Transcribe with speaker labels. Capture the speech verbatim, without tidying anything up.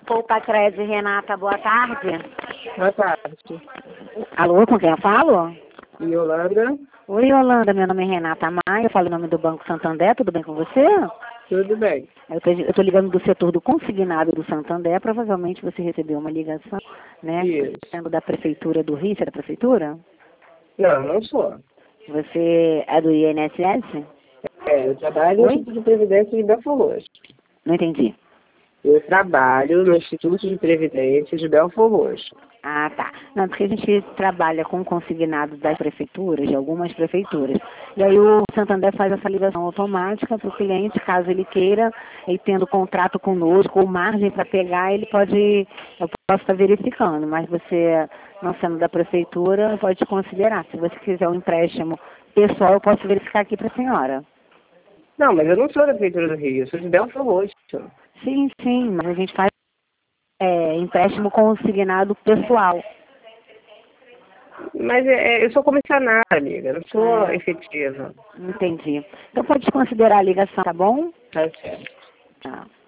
Speaker 1: Poupa Crédito, Renata, boa tarde.
Speaker 2: Boa tarde.
Speaker 1: Alô, com quem eu falo?
Speaker 2: Yolanda?
Speaker 1: Oi, Yolanda, meu nome é Renata Maia, eu falo em nome do Banco Santander, tudo bem com você?
Speaker 2: Tudo bem.
Speaker 1: Eu tô, eu tô ligando do setor do consignado do Santander, provavelmente você recebeu uma ligação, né?
Speaker 2: Isso.
Speaker 1: Sendo da Prefeitura do Rio, você é da Prefeitura?
Speaker 2: Não, não sou.
Speaker 1: Você é do I N S S?
Speaker 2: É, eu trabalho no
Speaker 1: Oi?
Speaker 2: Instituto de Previdência de Belfor Roxo.
Speaker 1: Não entendi.
Speaker 2: Eu trabalho no Instituto de Previdência de Belfor Roxo.
Speaker 1: Ah, tá. Não, porque a gente trabalha com consignados das prefeituras, de algumas prefeituras. E aí o Santander faz essa ligação automática para o cliente, caso ele queira, e tendo contrato conosco ou margem para pegar, ele pode, eu posso estar verificando, mas você, não sendo da prefeitura, pode considerar. Se você quiser um empréstimo pessoal, eu posso verificar aqui para a senhora.
Speaker 2: Não, mas eu não sou da Prefeitura do Rio, eu sou de Belfor Roxo.
Speaker 1: Sim, sim, mas a gente faz é, empréstimo consignado pessoal.
Speaker 2: Mas é, eu sou comissionária, amiga, eu não sou
Speaker 1: É.
Speaker 2: efetiva.
Speaker 1: Entendi. Então pode considerar a ligação, tá bom?
Speaker 2: Tá certo.
Speaker 1: Tá.